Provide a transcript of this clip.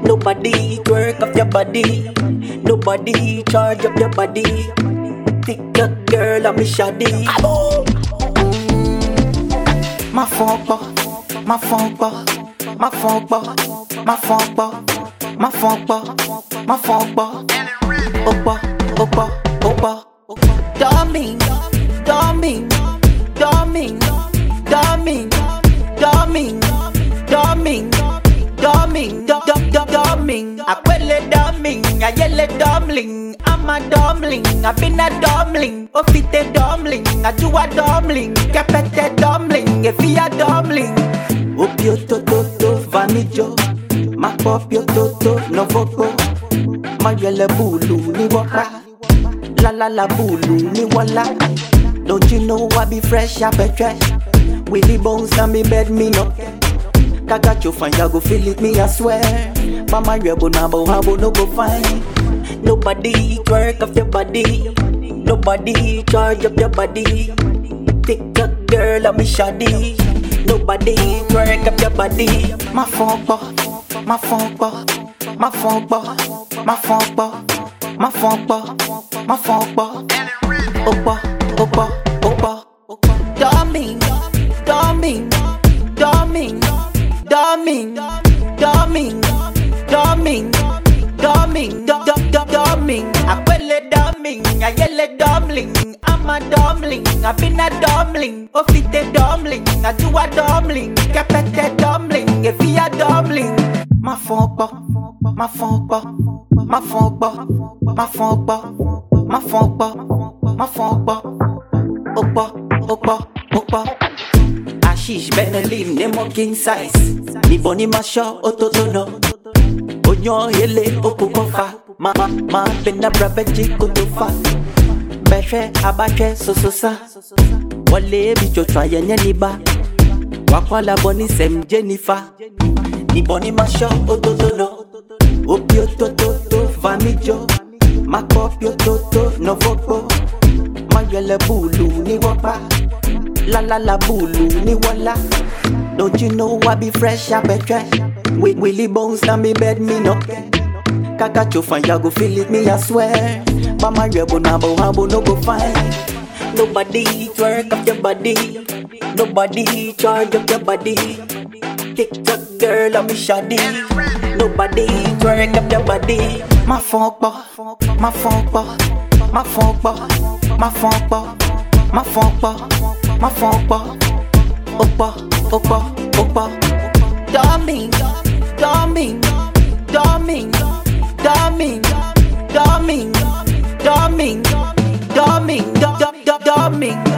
Nobody twerk up your body. Nobody charge up your body. Thick girl, I'm a shoddy. Ma funk pas, ma funk pas, ma funk pas, ma funk pas, ma funk pas, ma funk pas. Oppa, oppa, oppa. Darling, darling, darling, darling, darling, darling, darling, darling. I quelle darling, I yell dumpling. I'm a dumpling, I've been a dumpling. Oh, fit a dumpling, I do a dumpling. Capete dumpling, if you a dumpling. Opio toto, vanijo. Ma popio toto, no voco. Ma yele bulu, ni waka. La bulu, ni wala. Don't you know I be fresh, I be trash. Willy bones on me bed, me no. Kaka chofan, ya go feel it, me I swear. Mama rebo na bo habo no go fine. Nobody twerk up your body. Nobody charge up your body. Thick girl, I'm a shoddy. Nobody twerk up your body. Ma funk pas, ma funk pas, ma funk pas, ma funk pas, ma funk pas, ma funk pas. Oppa, oppa, oppa. Darling, darling, darling, darling, darling, darling, darling, darling. I quelle dumpling, I yell dumpling. I'm a dumpling, I've been a dumpling. Oh, fit a dumpling, I do a dumpling. Capete dumpling, if you a dumpling. Ma funk pas, ma funk pas, ma funk pas, ma funk pas, ma funk pas, ma funk pas. Oppa, oppa, oppa. Ashish Benelin, nemo king size. Ni boni masho, ototono. Onyo hele, okukofa. Ma pena brabeji kutufa. Beshe, abache, sososa. Wale bicho try nyeniba. Wakwala boni sem Jennifer. Ni boni masho, ototono. Opio toto, vanijo. Ma kopio toto, no voco. Ma yele bulu, ni wapa. La bulu, ni wala. Don't you know I be fresh, I be trash. With Willy bones on me bed, me no. Kaka chofan, ya go feel it, me I swear. Mama rebo na bo habo no go fine. Nobody twerk up your body. Nobody charge up your body. TikTok girl, I'm a shoddy. Nobody twerk up your body. Ma funk pas, ma funk pas, ma funk pas, ma funk pas, ma funk pas, ma funk pas. Oppa, oppa, oppa. Darling, darling, darling, darling, darling, darling, darling, darling.